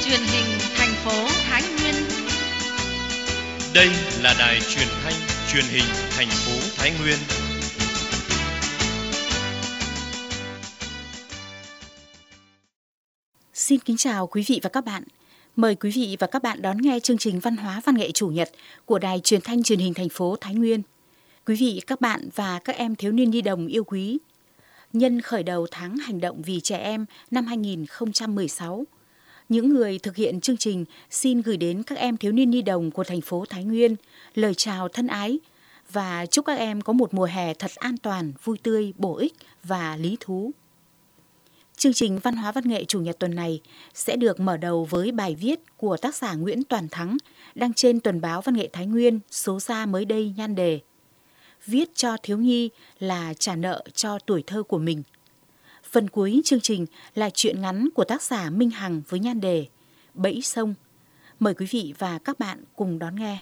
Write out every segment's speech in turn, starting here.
truyền hình thành phố Thái Nguyên. Đây là đài truyền thanh truyền hình thành phố Thái Nguyên. Xin kính chào quý vị và các bạn. Mời quý vị và các bạn đón nghe chương trình Văn hóa Văn nghệ Chủ nhật của đài truyền thanh truyền hình thành phố Thái Nguyên. Quý vị, các bạn và các em thiếu niên nhi đồng yêu quý, nhân khởi đầu tháng hành động vì trẻ em năm 2016, những người thực hiện chương trình xin gửi đến các em thiếu niên nhi đồng của thành phố Thái Nguyên lời chào thân ái và chúc các em có một mùa hè thật an toàn, vui tươi, bổ ích và lý thú. Chương trình Văn hóa Văn nghệ Chủ nhật tuần này sẽ được mở đầu với bài viết của tác giả Nguyễn Toàn Thắng đăng trên Tuần báo Văn nghệ Thái Nguyên số ra mới đây, nhan đề Viết cho thiếu nhi là trả nợ cho tuổi thơ của mình. Phần cuối chương trình là truyện ngắn của tác giả Minh Hằng với nhan đề Bẫy sông. Mời quý vị và các bạn cùng đón nghe.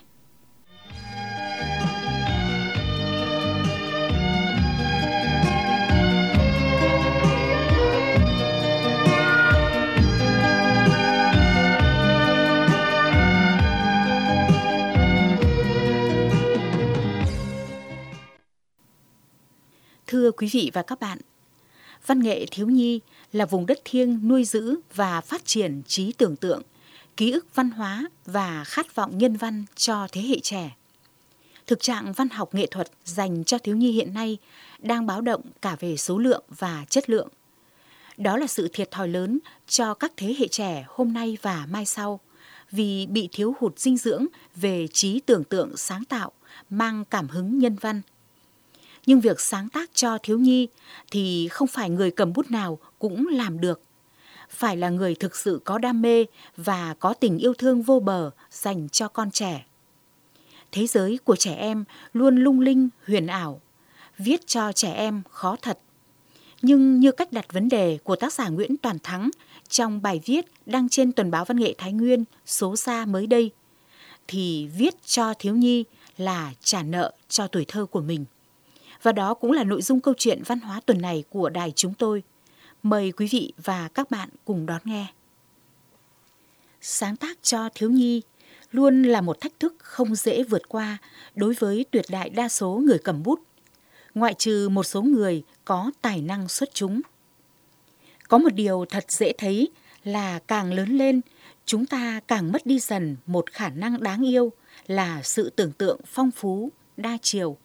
Thưa quý vị và các bạn, văn nghệ thiếu nhi là vùng đất thiêng nuôi giữ và phát triển trí tưởng tượng, ký ức văn hóa và khát vọng nhân văn cho thế hệ trẻ. Thực trạng văn học nghệ thuật dành cho thiếu nhi hiện nay đang báo động cả về số lượng và chất lượng. Đó là sự thiệt thòi lớn cho các thế hệ trẻ hôm nay và mai sau, vì bị thiếu hụt dinh dưỡng về trí tưởng tượng sáng tạo, mang cảm hứng nhân văn. Nhưng việc sáng tác cho thiếu nhi thì không phải người cầm bút nào cũng làm được. Phải là người thực sự có đam mê và có tình yêu thương vô bờ dành cho con trẻ. Thế giới của trẻ em luôn lung linh, huyền ảo. Viết cho trẻ em khó thật. Nhưng như cách đặt vấn đề của tác giả Nguyễn Toàn Thắng trong bài viết đăng trên Tuần báo Văn nghệ Thái Nguyên số ra mới đây, thì viết cho thiếu nhi là trả nợ cho tuổi thơ của mình. Và đó cũng là nội dung câu chuyện văn hóa tuần này của đài chúng tôi. Mời quý vị và các bạn cùng đón nghe. Sáng tác cho thiếu nhi luôn là một thách thức không dễ vượt qua đối với tuyệt đại đa số người cầm bút, ngoại trừ một số người có tài năng xuất chúng. Có một điều thật dễ thấy là càng lớn lên, chúng ta càng mất đi dần một khả năng đáng yêu là sự tưởng tượng phong phú, đa chiều.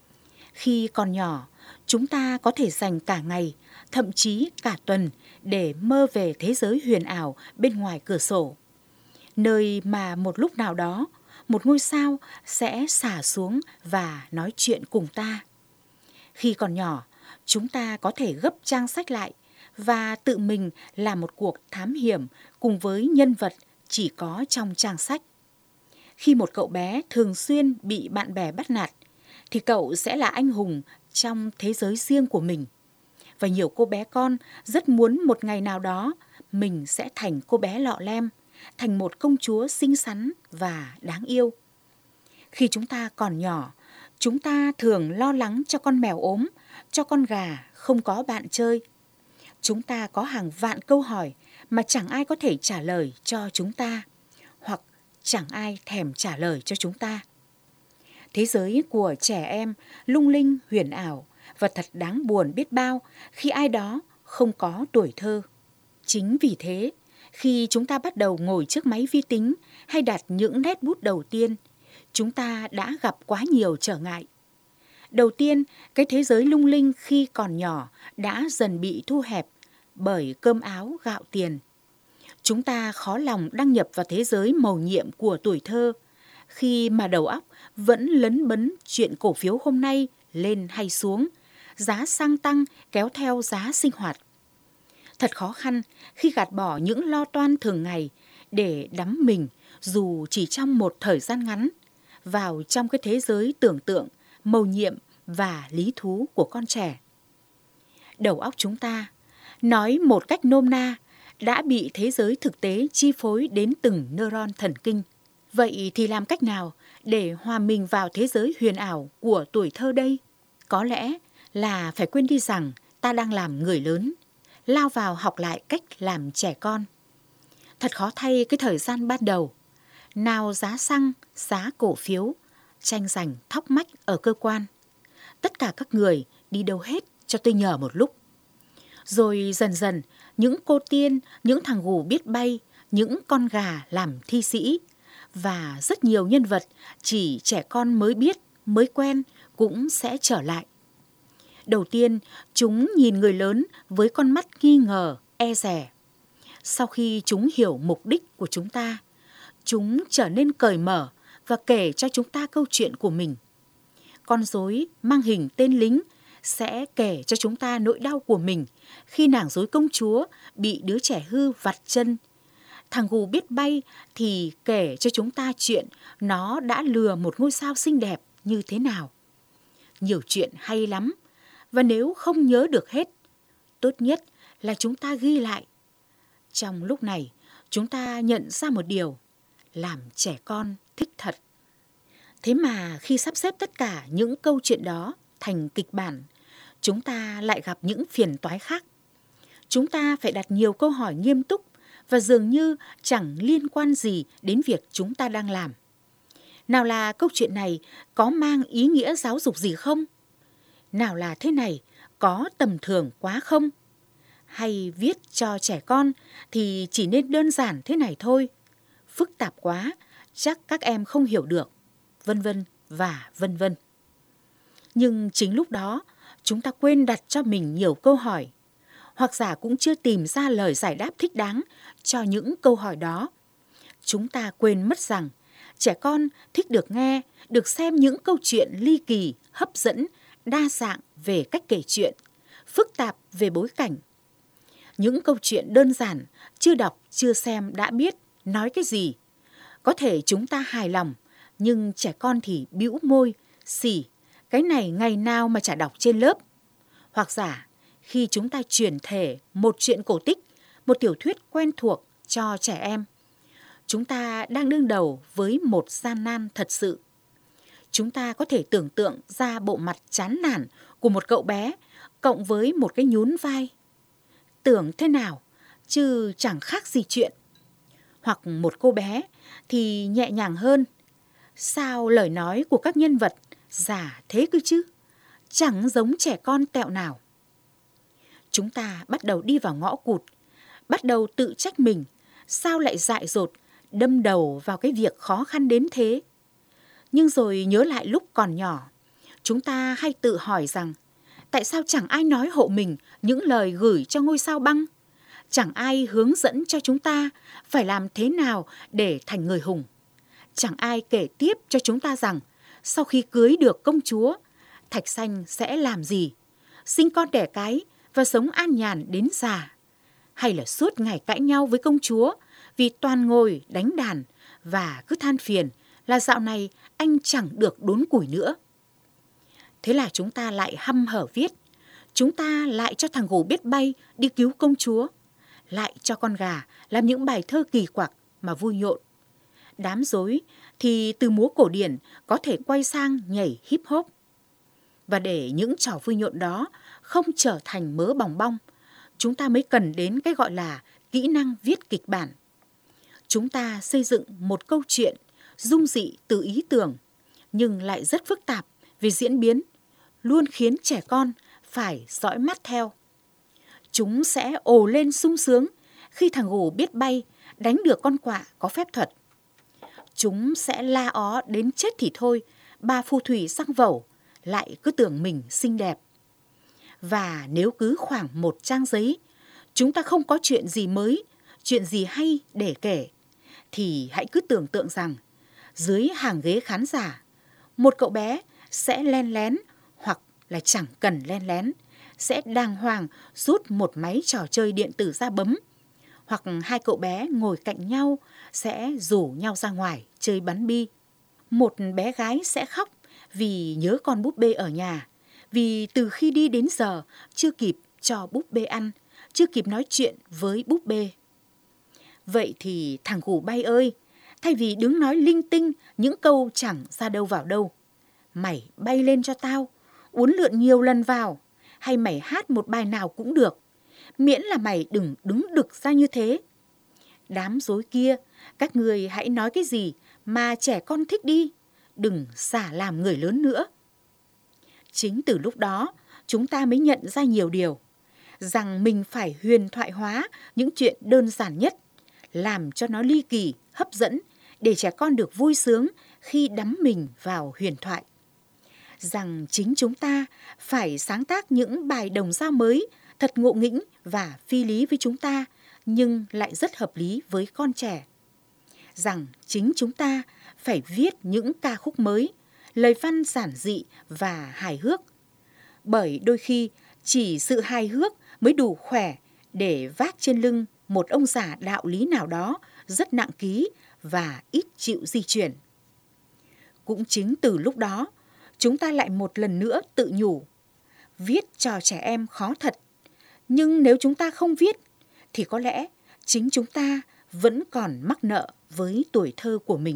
Khi còn nhỏ, chúng ta có thể dành cả ngày, thậm chí cả tuần để mơ về thế giới huyền ảo bên ngoài cửa sổ. Nơi mà một lúc nào đó, một ngôi sao sẽ xả xuống và nói chuyện cùng ta. Khi còn nhỏ, chúng ta có thể gấp trang sách lại và tự mình làm một cuộc thám hiểm cùng với nhân vật chỉ có trong trang sách. Khi một cậu bé thường xuyên bị bạn bè bắt nạt, thì cậu sẽ là anh hùng trong thế giới riêng của mình. Và nhiều cô bé con rất muốn một ngày nào đó mình sẽ thành cô bé lọ lem, thành một công chúa xinh xắn và đáng yêu. Khi chúng ta còn nhỏ, chúng ta thường lo lắng cho con mèo ốm, cho con gà không có bạn chơi. Chúng ta có hàng vạn câu hỏi mà chẳng ai có thể trả lời cho chúng ta, hoặc chẳng ai thèm trả lời cho chúng ta. Thế giới của trẻ em lung linh, huyền ảo và thật đáng buồn biết bao khi ai đó không có tuổi thơ. Chính vì thế, khi chúng ta bắt đầu ngồi trước máy vi tính hay đặt những nét bút đầu tiên, chúng ta đã gặp quá nhiều trở ngại. Đầu tiên, cái thế giới lung linh khi còn nhỏ đã dần bị thu hẹp bởi cơm áo gạo tiền. Chúng ta khó lòng đăng nhập vào thế giới mầu nhiệm của tuổi thơ, khi mà đầu óc vẫn lấn bấn chuyện cổ phiếu hôm nay lên hay xuống, giá xăng tăng kéo theo giá sinh hoạt. Thật khó khăn khi gạt bỏ những lo toan thường ngày để đắm mình dù chỉ trong một thời gian ngắn vào trong cái thế giới tưởng tượng, mầu nhiệm và lý thú của con trẻ. Đầu óc chúng ta, nói một cách nôm na, đã bị thế giới thực tế chi phối đến từng neuron thần kinh. Vậy thì làm cách nào để hòa mình vào thế giới huyền ảo của tuổi thơ đây? Có lẽ là phải quên đi rằng ta đang làm người lớn, lao vào học lại cách làm trẻ con. Thật khó thay cái thời gian ban đầu. Nào giá xăng, giá cổ phiếu, tranh giành thóc mách ở cơ quan. Tất cả các người đi đâu hết cho tôi nhờ một lúc. Rồi dần dần, những cô tiên, những thằng gù biết bay, những con gà làm thi sĩ và rất nhiều nhân vật chỉ trẻ con mới biết, mới quen cũng sẽ trở lại. Đầu tiên, chúng nhìn người lớn với con mắt nghi ngờ, e dè. Sau khi chúng hiểu mục đích của chúng trở nên cởi mở và kể cho chúng ta câu chuyện của mình. Con rối mang hình tên lính sẽ kể cho chúng ta nỗi đau của mình khi nàng rối công chúa bị đứa trẻ hư vặt chân. Thằng gù biết bay thì kể cho chúng ta chuyện nó đã lừa một ngôi sao xinh đẹp như thế nào. Nhiều chuyện hay lắm, và nếu không nhớ được hết, tốt nhất là chúng ta ghi lại. Trong lúc này, chúng ta nhận ra một điều, làm trẻ con thích thật. Thế mà khi sắp xếp tất cả những câu chuyện đó thành kịch bản, chúng ta lại gặp những phiền toái khác. Chúng ta phải đặt nhiều câu hỏi nghiêm túc và dường như chẳng liên quan gì đến việc chúng ta đang làm. Nào là câu chuyện này có mang ý nghĩa giáo dục gì không? Nào là thế này có tầm thường quá không? Hay viết cho trẻ con thì chỉ nên đơn giản thế này thôi. Phức tạp quá, chắc các em không hiểu được, vân vân và vân vân. Nhưng chính lúc đó, chúng ta quên đặt cho mình nhiều câu hỏi, hoặc giả cũng chưa tìm ra lời giải đáp thích đáng cho những câu hỏi đó. Chúng ta quên mất rằng trẻ con thích được nghe, được xem những câu chuyện ly kỳ, hấp dẫn, đa dạng về cách kể chuyện, phức tạp về bối cảnh. Những câu chuyện đơn giản, chưa đọc, chưa xem đã biết nói cái gì. Có thể chúng ta hài lòng, nhưng trẻ con thì bĩu môi, xỉ, cái này ngày nào mà chả đọc trên lớp. Hoặc giả, khi chúng ta chuyển thể một chuyện cổ tích, một tiểu thuyết quen thuộc cho trẻ em, chúng ta đang đương đầu với một gian nan thật sự. Chúng ta có thể tưởng tượng ra bộ mặt chán nản của một cậu bé cộng với một cái nhún vai. Tưởng thế nào, chứ chẳng khác gì chuyện. Hoặc một cô bé thì nhẹ nhàng hơn. Sao lời nói của các nhân vật giả thế cơ chứ? Chẳng giống trẻ con tẹo nào. Chúng ta bắt đầu đi vào ngõ cụt, bắt đầu tự trách mình. Sao lại dại dột, đâm đầu vào cái việc khó khăn đến thế? Nhưng rồi nhớ lại lúc còn nhỏ, chúng ta hay tự hỏi rằng tại sao chẳng ai nói hộ mình những lời gửi cho ngôi sao băng? Chẳng ai hướng dẫn cho chúng ta phải làm thế nào để thành người hùng. Chẳng ai kể tiếp cho chúng ta rằng sau khi cưới được công chúa, Thạch Sanh sẽ làm gì? Sinh con đẻ cái và sống an nhàn đến già. Hay là suốt ngày cãi nhau với công chúa vì toàn ngồi đánh đàn và cứ than phiền là dạo này anh chẳng được đốn củi nữa. Thế là chúng ta lại hăm hở viết. Chúng ta lại cho thằng gù biết bay đi cứu công chúa. Lại cho con gà làm những bài thơ kỳ quặc mà vui nhộn. Đám rối thì từ múa cổ điển có thể quay sang nhảy hip hop. Và để những trò vui nhộn đó không trở thành mớ bòng bong, chúng ta mới cần đến cái gọi là kỹ năng viết kịch bản. Chúng ta xây dựng một câu chuyện dung dị từ ý tưởng, nhưng lại rất phức tạp về diễn biến, luôn khiến trẻ con phải dõi mắt theo. Chúng sẽ ồ lên sung sướng khi thằng gù biết bay đánh được con quạ có phép thuật. Chúng sẽ la ó đến chết thì thôi, bà phù thủy sang vẩu lại cứ tưởng mình xinh đẹp. Và nếu cứ khoảng một trang giấy, chúng ta không có chuyện gì mới, chuyện gì hay để kể, thì hãy cứ tưởng tượng rằng dưới hàng ghế khán giả, một cậu bé sẽ len lén hoặc là chẳng cần len lén, sẽ đàng hoàng rút một máy trò chơi điện tử ra bấm. Hoặc hai cậu bé ngồi cạnh nhau sẽ rủ nhau ra ngoài chơi bắn bi. Một bé gái sẽ khóc vì nhớ con búp bê ở nhà, vì từ khi đi đến giờ chưa kịp cho búp bê ăn, chưa kịp nói chuyện với búp bê. Vậy thì thằng gù bay ơi, thay vì đứng nói linh tinh những câu chẳng ra đâu vào đâu, mày bay lên cho tao, uốn lượn nhiều lần vào, hay mày hát một bài nào cũng được, miễn là mày đừng đứng đực ra như thế. Đám rối kia, các người hãy nói cái gì mà trẻ con thích đi, đừng xả làm người lớn nữa. Chính từ lúc đó, chúng ta mới nhận ra nhiều điều, rằng mình phải huyền thoại hóa những chuyện đơn giản nhất, làm cho nó ly kỳ, hấp dẫn, để trẻ con được vui sướng khi đắm mình vào huyền thoại. Rằng chính chúng ta phải sáng tác những bài đồng dao mới, thật ngộ nghĩnh và phi lý với chúng ta, nhưng lại rất hợp lý với con trẻ. Rằng chính chúng ta phải viết những ca khúc mới, lời văn giản dị và hài hước. Bởi đôi khi chỉ sự hài hước mới đủ khỏe để vác trên lưng một ông già đạo lý nào đó rất nặng ký và ít chịu di chuyển. Cũng chính từ lúc đó, chúng ta lại một lần nữa tự nhủ, viết cho trẻ em khó thật, nhưng nếu chúng ta không viết, thì có lẽ chính chúng ta vẫn còn mắc nợ với tuổi thơ của mình.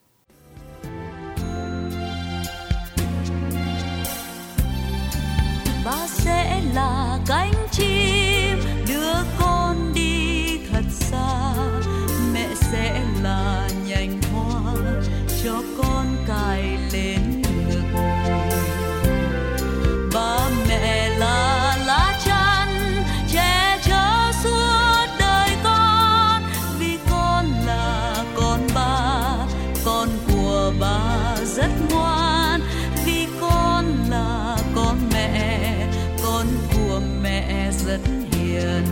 Ba sẽ là cánh chim đưa con đi thật xa, mẹ sẽ là nhành hoa cho con cài lên ngực. Ba mẹ là lá chắn che chở suốt đời con, vì con là con ba, con của ba rất ngoan, vì con là con mẹ, con của mẹ rất hiền.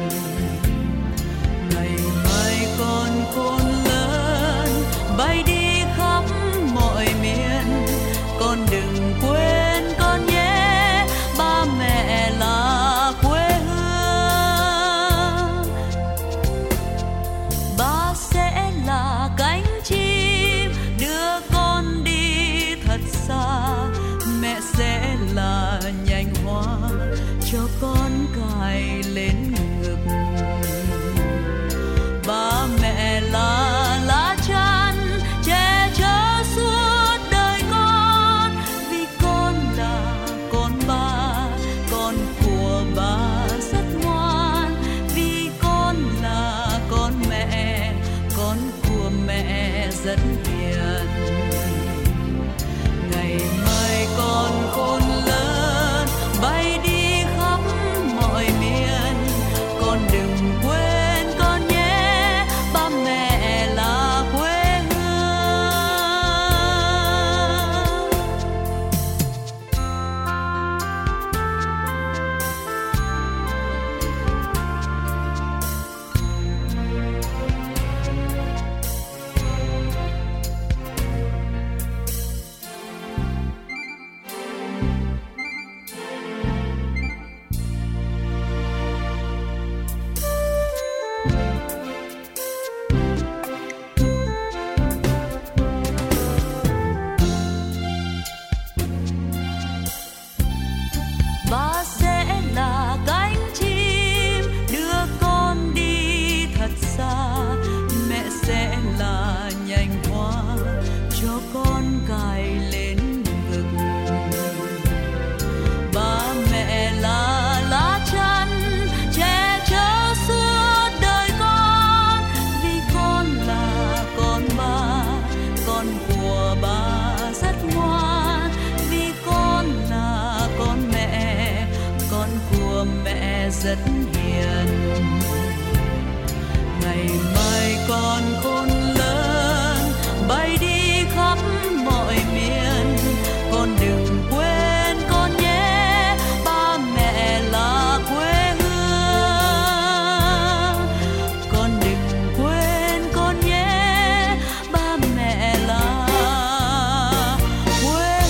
Ngày mai con khôn lớn bay đi khắp mọi miền, con đừng quên con nhé, ba mẹ là quê hương. Ba sẽ là cánh chim đưa con đi thật xa, mẹ sẽ là nhành hoa cho con cài lên ngực. Ba mẹ là lá chắn che chở suốt đời con, vì con là con ba, con của ba rất ngoan, vì con là con của mẹ rất hiền. Ngày mai con khôn lớn bay đi khắp mọi miền, con đừng quên con nhé, ba mẹ là quê hương. Ba sẽ là cánh chim đưa con đi thật xa, mẹ sẽ là nhành hoa cho con cài lên ngực. Ba mẹ là lá chắn che chở suốt đời con, vì con là con ba, con của ba rất ngoan, vì con là con của mẹ rất hiền. Ngày mai con khôn lớn bay đi khắp mọi miền, con đừng quên con nhé, ba mẹ là quê hương. Con đừng quên con nhé, ba mẹ là quê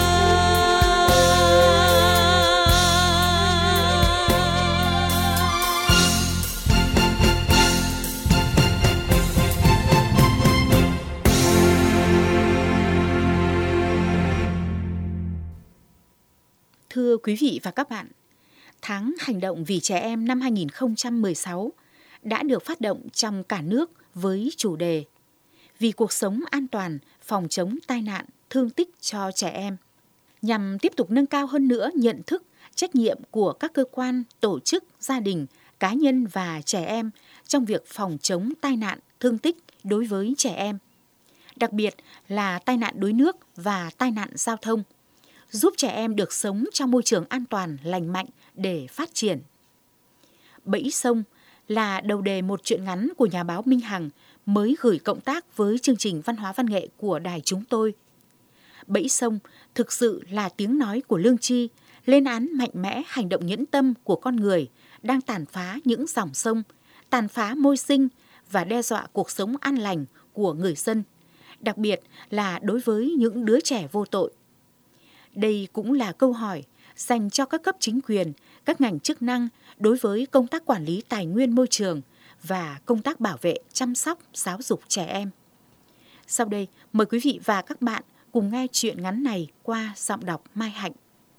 Thưa quý vị và các bạn, Tháng Hành động vì trẻ em năm 2016 đã được phát động trong cả nước với chủ đề Vì cuộc sống an toàn, phòng chống tai nạn, thương tích cho trẻ em, nhằm tiếp tục nâng cao hơn nữa nhận thức, trách nhiệm của các cơ quan, tổ chức, gia đình, cá nhân và trẻ em trong việc phòng chống tai nạn, thương tích đối với trẻ em, đặc biệt là tai nạn đuối nước và tai nạn giao thông, giúp trẻ em được sống trong môi trường an toàn, lành mạnh để phát triển. Bẫy sông là đầu đề một truyện ngắn của nhà báo Minh Hằng mới gửi cộng tác với chương trình Văn hóa Văn nghệ của đài chúng tôi. Bẫy sông thực sự là tiếng nói của lương tri, lên án mạnh mẽ hành động nhẫn tâm của con người đang tàn phá những dòng sông, tàn phá môi sinh và đe dọa cuộc sống an lành của người dân, đặc biệt là đối với những đứa trẻ vô tội. Đây cũng là câu hỏi dành cho các cấp chính quyền, các ngành chức năng đối với công tác quản lý tài nguyên môi trường và công tác bảo vệ, chăm sóc, giáo dục trẻ em. Sau đây, mời quý vị và các bạn cùng nghe truyện ngắn này qua giọng đọc Mai Hạnh.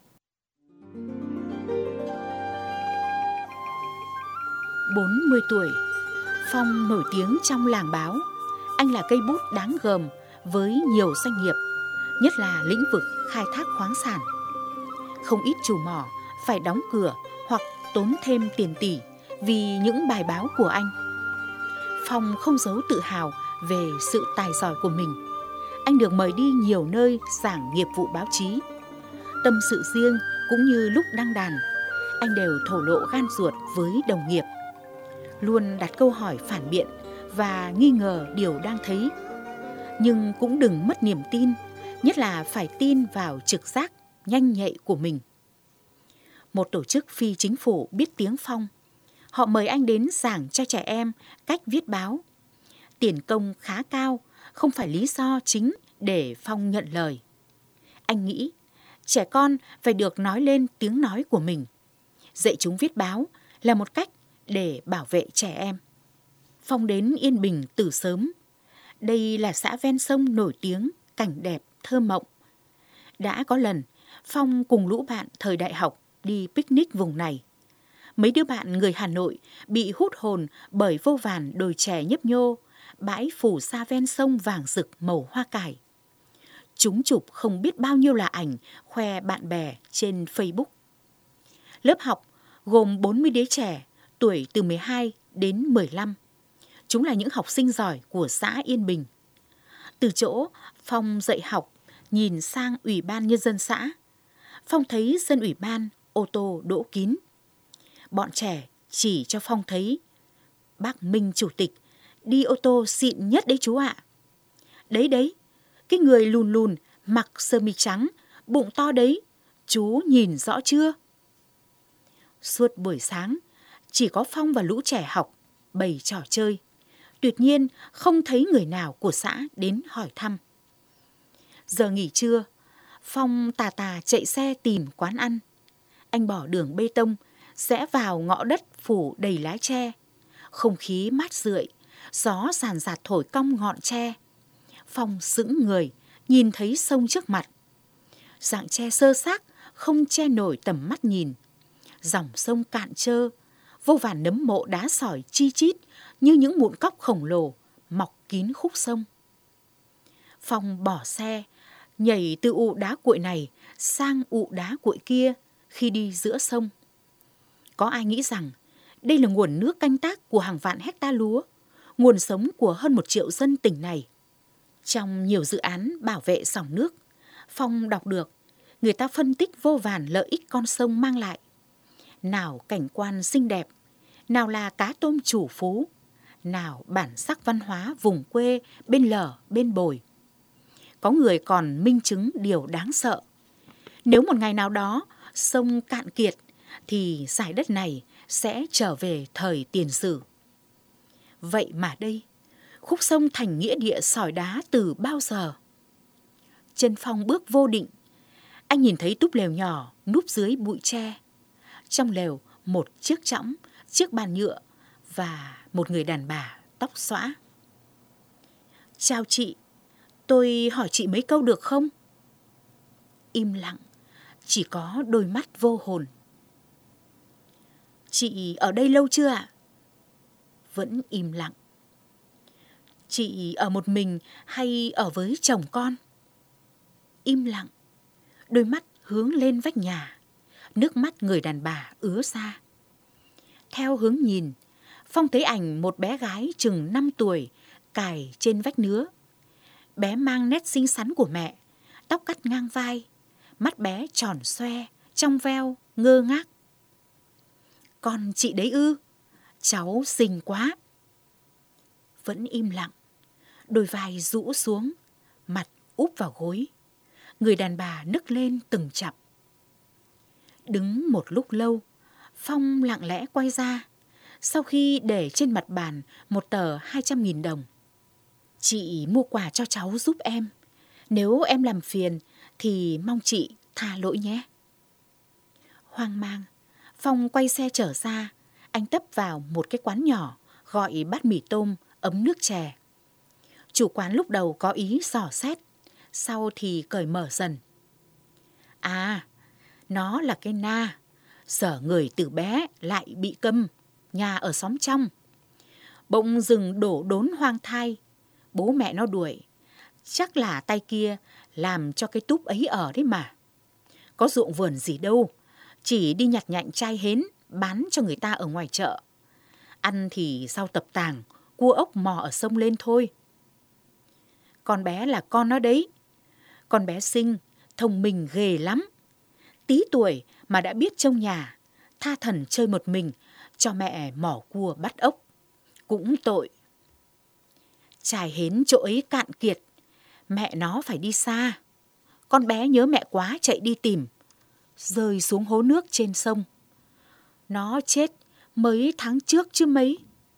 "40 tuổi, Phong nổi tiếng trong làng báo. Anh là cây bút đáng gờm với nhiều doanh nghiệp, nhất là lĩnh vực khai thác khoáng sản. Không ít chủ mỏ phải đóng cửa hoặc tốn thêm tiền tỷ vì những bài báo của anh. Phong không giấu tự hào về sự tài giỏi của mình. Anh được mời đi nhiều nơi giảng nghiệp vụ báo chí. Tâm sự riêng cũng như lúc đăng đàn, anh đều thổ lộ gan ruột với đồng nghiệp, luôn đặt câu hỏi phản biện và nghi ngờ điều đang thấy. Nhưng cũng đừng mất niềm tin, nhất là phải tin vào trực giác nhanh nhạy của mình. Một tổ chức phi chính phủ biết tiếng Phong. Họ mời anh đến giảng cho trẻ em cách viết báo. Tiền công khá cao, không phải lý do chính để Phong nhận lời. Anh nghĩ trẻ con phải được nói lên tiếng nói của mình. Dạy chúng viết báo là một cách để bảo vệ trẻ em. Phong đến Yên Bình từ sớm. Đây là xã ven sông nổi tiếng, cảnh đẹp, thơ mộng. Đã có lần, Phong cùng lũ bạn thời đại học đi picnic vùng này. Mấy đứa bạn người Hà Nội bị hút hồn bởi vô vàn đồi chè nhấp nhô, bãi phủ sa ven sông vàng rực màu hoa cải. Chúng chụp không biết bao nhiêu là ảnh khoe bạn bè trên Facebook. Lớp học gồm 40 đứa trẻ, tuổi từ 12 đến 15. Chúng là những học sinh giỏi của xã Yên Bình. Từ chỗ Phong dạy học, nhìn sang Ủy ban Nhân dân xã, Phong thấy sân ủy ban ô tô đỗ kín. Bọn trẻ chỉ cho Phong thấy bác Minh chủ tịch đi ô tô xịn nhất đấy chú ạ. Đấy, cái người lùn lùn mặc sơ mi trắng, bụng to đấy, chú nhìn rõ chưa? Suốt buổi sáng, chỉ có Phong và lũ trẻ học bày trò chơi. Tuyệt nhiên không thấy người nào của xã đến hỏi thăm. Giờ nghỉ trưa, Phong tà chạy xe tìm quán ăn. Anh bỏ đường bê tông, rẽ vào ngõ đất phủ đầy lá tre. Không khí mát rượi, gió ràn rạt thổi cong ngọn tre. Phong sững người, nhìn thấy sông trước mặt. Rặng tre xơ xác, không che nổi tầm mắt nhìn. Dòng sông cạn trơ, vô vàn nấm mộ đá sỏi chi chít như những mụn cóc khổng lồ mọc kín khúc sông. Phong bỏ xe, nhảy từ ụ đá cuội này sang ụ đá cuội kia khi đi giữa sông. Có ai nghĩ rằng đây là nguồn nước canh tác của hàng vạn hecta lúa, nguồn sống của hơn 1 triệu dân tỉnh này. Trong nhiều dự án bảo vệ dòng nước, Phong đọc được người ta phân tích vô vàn lợi ích con sông mang lại. Nào cảnh quan xinh đẹp, nào là cá tôm chủ phú, nào bản sắc văn hóa vùng quê bên lở bên bồi. Có người còn minh chứng điều đáng sợ. Nếu một ngày nào đó sông cạn kiệt thì giải đất này sẽ trở về thời tiền sử. Vậy mà đây, khúc sông thành nghĩa địa sỏi đá từ bao giờ? Chân Phong bước vô định. Anh nhìn thấy túp lều nhỏ núp dưới bụi tre. Trong lều một chiếc chõng, chiếc bàn nhựa và một người đàn bà tóc xõa. Chào chị, tôi hỏi chị mấy câu được không? Im lặng, chỉ có đôi mắt vô hồn. Chị ở đây lâu chưa ạ? Vẫn im lặng. Chị ở một mình hay ở với chồng con? Im lặng, đôi mắt hướng lên vách nhà. Nước mắt người đàn bà ứa ra. Theo hướng nhìn, Phong thấy ảnh một bé gái chừng 5 tuổi cài trên vách nứa. Bé mang nét xinh xắn của mẹ, tóc cắt ngang vai, mắt bé tròn xoe, trong veo, ngơ ngác. Con chị đấy ư? Cháu xinh quá. Vẫn im lặng, đôi vai rũ xuống, mặt úp vào gối. Người đàn bà nức lên từng chặp. Đứng một lúc lâu, Phong lặng lẽ quay ra, sau khi để trên mặt bàn một tờ 200.000 đồng. Chị mua quà cho cháu giúp em. Nếu em làm phiền thì mong chị tha lỗi nhé. Hoang mang, Phong quay xe trở ra. Anh tấp vào một cái quán nhỏ, gọi bát mì tôm, ấm nước chè. Chủ quán lúc đầu có ý dò xét, sau thì cởi mở dần. À, nó là cái Na, sở người từ bé lại bị câm, nhà ở xóm trong. Bỗng rừng đổ đốn hoang thai, bố mẹ nó đuổi. Chắc là tay kia làm cho cái túp ấy ở đấy mà. Có ruộng vườn gì đâu, chỉ đi nhặt nhạnh chai hến bán cho người ta ở ngoài chợ. Ăn thì rau tập tàng, cua ốc mò ở sông lên thôi. Con bé là con nó đấy. Con bé xinh, thông minh ghê lắm. Tí tuổi mà đã biết trông nhà, tha thẩn chơi một mình, cho mẹ mỏ cua bắt ốc. Cũng tội. Chài hến chỗ ấy cạn kiệt, mẹ nó phải đi xa. Con bé nhớ mẹ quá chạy đi tìm, rơi xuống hố nước trên sông. Nó chết mấy tháng trước chứ mấy.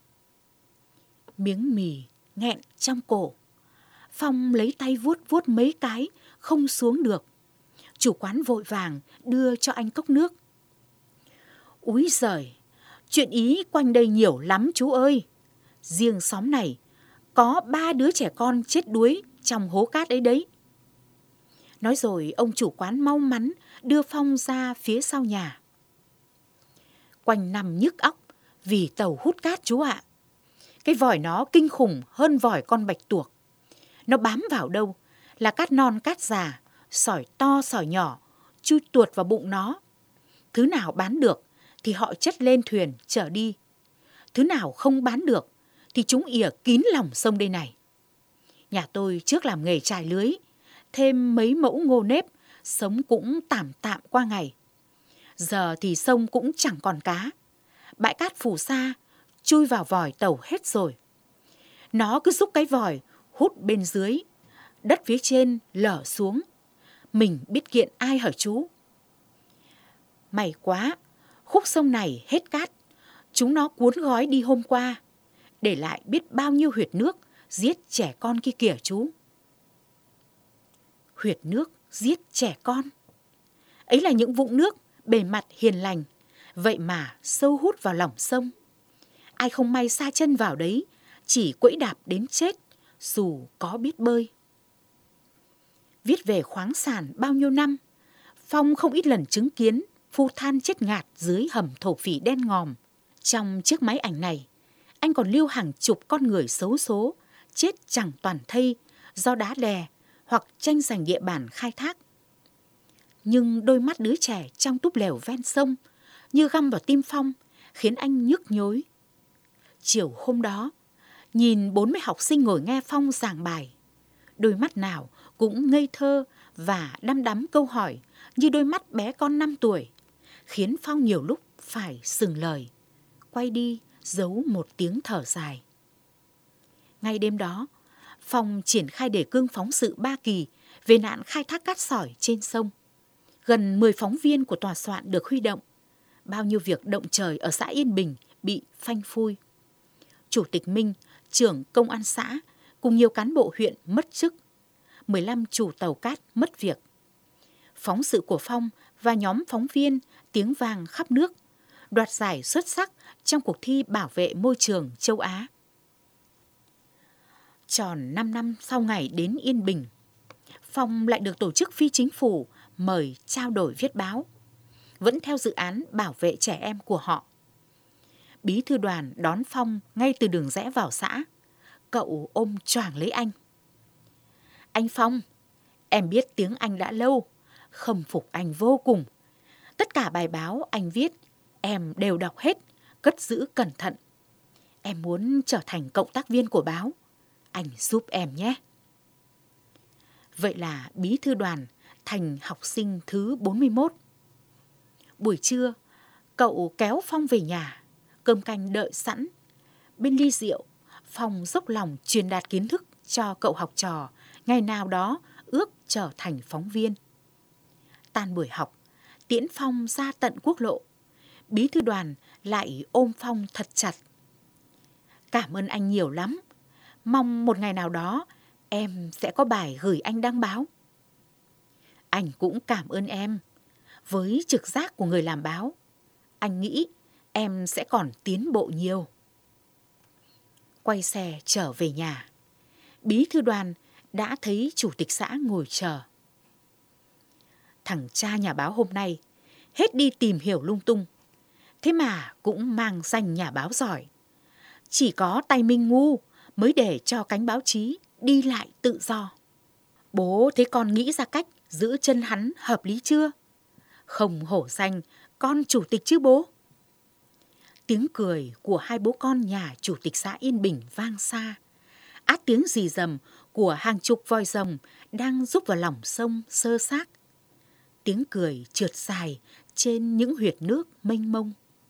Miếng mì nghẹn trong cổ. Phong lấy tay vuốt vuốt mấy cái, không xuống được. Chủ quán vội vàng đưa cho anh cốc nước. Úi giời, chuyện ý quanh đây nhiều lắm chú ơi. Riêng xóm này có 3 đứa trẻ con chết đuối trong hố cát ấy đấy. Nói rồi ông chủ quán mau mắn đưa Phong ra phía sau nhà. Quanh nằm nhức óc vì tàu hút cát chú ạ. Cái vòi nó kinh khủng hơn vòi con bạch tuộc. Nó bám vào đâu là cát non cát già, sỏi to sỏi nhỏ, chui tuột vào bụng nó. Thứ nào bán được thì họ chất lên thuyền chở đi. Thứ nào không bán được thì chúng ỉa kín lòng sông đây này. Nhà tôi trước làm nghề chài lưới, thêm mấy mẫu ngô nếp, sống cũng tạm tạm qua ngày. Giờ thì sông cũng chẳng còn cá. Bãi cát phù sa, chui vào vòi tàu hết rồi. Nó cứ xúc cái vòi, hút bên dưới, đất phía trên lở xuống. Mình biết kiện ai hả chú? May quá, khúc sông này hết cát. Chúng nó cuốn gói đi hôm qua, để lại biết bao nhiêu huyệt nước giết trẻ con kia kìa chú. Huyệt nước giết trẻ con. Ấy là những vũng nước bề mặt hiền lành, vậy mà sâu hút vào lòng sông. Ai không may sa chân vào đấy, chỉ quẫy đạp đến chết, dù có biết bơi. Viết về khoáng sản bao nhiêu năm, Phong không ít lần chứng kiến phu than chết ngạt dưới hầm thổ phỉ đen ngòm. Trong chiếc máy ảnh này, anh còn lưu hàng chục con người xấu số, chết chẳng toàn thây do đá đè hoặc tranh giành địa bàn khai thác. Nhưng đôi mắt đứa trẻ trong túp lều ven sông như găm vào tim Phong, khiến anh nhức nhối. Chiều hôm đó, nhìn 40 học sinh ngồi nghe Phong giảng bài, đôi mắt nào cũng ngây thơ và đăm đắm câu hỏi như đôi mắt bé con 5 tuổi, khiến Phong nhiều lúc phải sừng lời, quay đi giấu một tiếng thở dài. Ngay đêm đó, Phong triển khai đề cương phóng sự 3 kỳ về nạn khai thác cát sỏi trên sông. Gần 10 phóng viên của tòa soạn được huy động. Bao nhiêu việc động trời ở xã Yên Bình bị phanh phui. Chủ tịch Minh, trưởng công an xã cùng nhiều cán bộ huyện mất chức. 15 chủ tàu cát mất việc. Phóng sự của Phong và nhóm phóng viên tiếng vang khắp nước, đoạt giải xuất sắc trong cuộc thi bảo vệ môi trường châu Á. Tròn 5 năm sau ngày đến Yên Bình, Phong lại được tổ chức phi chính phủ mời trao đổi viết báo, vẫn theo dự án bảo vệ trẻ em của họ. Bí thư đoàn đón Phong ngay từ đường rẽ vào xã. Cậu ôm choàng lấy anh. Anh Phong, em biết tiếng Anh đã lâu, khâm phục anh vô cùng. Tất cả bài báo anh viết, em đều đọc hết, cất giữ cẩn thận. Em muốn trở thành cộng tác viên của báo. Anh giúp em nhé. Vậy là bí thư đoàn thành học sinh thứ 41. Buổi trưa, cậu kéo Phong về nhà, cơm canh đợi sẵn. Bên ly rượu, Phong dốc lòng truyền đạt kiến thức cho cậu học trò ngày nào đó ước trở thành phóng viên. Tan buổi học, tiễn Phong ra tận quốc lộ, bí thư đoàn lại ôm Phong thật chặt. Cảm ơn anh nhiều lắm. Mong một ngày nào đó em sẽ có bài gửi anh đăng báo. Anh cũng cảm ơn em. Với trực giác của người làm báo, anh nghĩ em sẽ còn tiến bộ nhiều. Quay xe trở về nhà, bí thư đoàn đã thấy chủ tịch xã ngồi chờ. Thằng cha nhà báo hôm nay hết đi tìm hiểu lung tung, thế mà cũng mang danh nhà báo giỏi. Chỉ có tay Minh ngu mới để cho cánh báo chí đi lại tự do. Bố thấy con nghĩ ra cách giữ chân hắn hợp lý chưa? Không hổ danh con chủ tịch chứ bố. Tiếng cười của hai bố con nhà chủ tịch xã Yên Bình vang xa, át tiếng rì rầm của hàng chục voi rồng đang rúc vào lòng sông xơ xác. Tiếng cười trượt dài trên những huyệt nước mênh mông.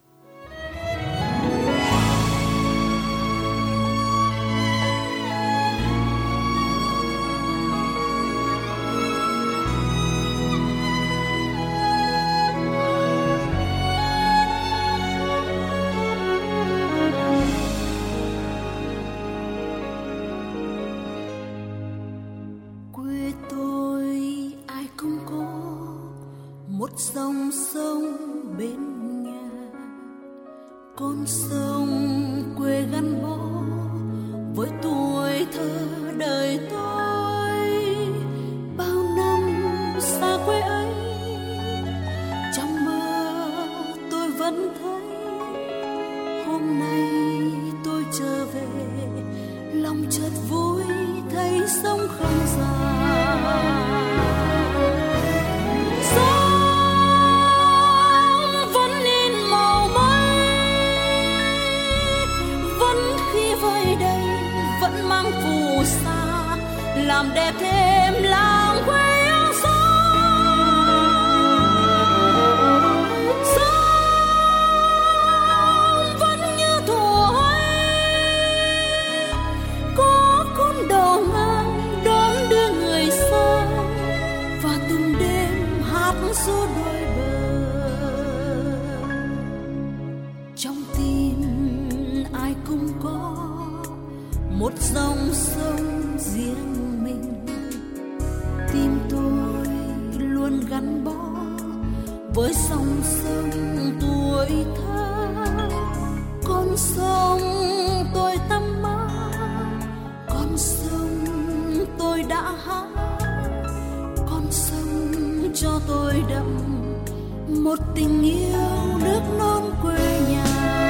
Dòng sông bên nhà, con sông quê gắn bó với tuổi thơ đời tôi. Bao năm xa quê ấy, trong mơ tôi vẫn thấy hôm nay tôi trở về, lòng chợt vui thấy sông không già. Làm đẹp thêm làng quê yêu sông vẫn như thuở ấy, có con đò ngang đón đưa người xa và từng đêm hát ru đôi bờ. Trong tim ai cũng có một dòng sông riêng. Tim tôi luôn gắn bó với dòng sông tuổi thơ. Con sông tôi tắm mát, con sông tôi đã hát, con sông cho tôi đậm một tình yêu nước non quê nhà.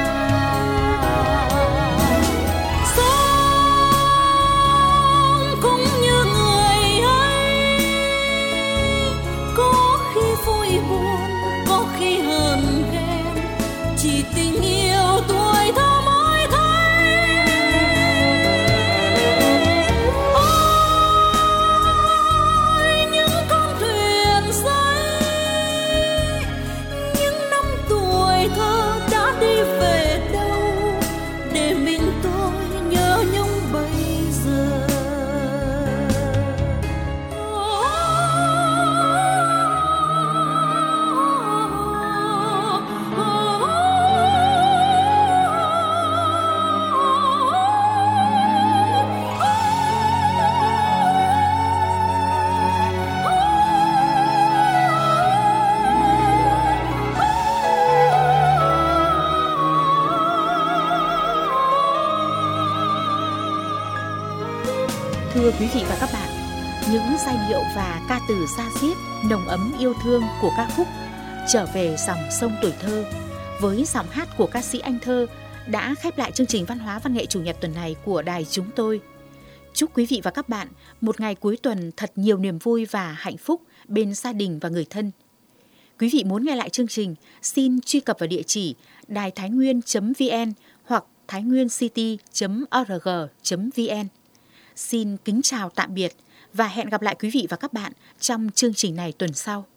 Thưa quý vị và các bạn, những giai điệu và ca từ da diết nồng ấm yêu thương của ca khúc Trở về dòng sông tuổi thơ với giọng hát của ca sĩ Anh Thơ đã khép lại chương trình Văn hóa Văn nghệ Chủ nhật tuần này của đài chúng tôi. Chúc quý vị và các bạn một ngày cuối tuần thật nhiều niềm vui và hạnh phúc bên gia đình và người thân. Quý vị muốn nghe lại chương trình, xin truy cập vào địa chỉ đài thái nguyên.vn hoặc thainguyencity.org.vn. Xin kính chào tạm biệt và hẹn gặp lại quý vị và các bạn trong chương trình này tuần sau.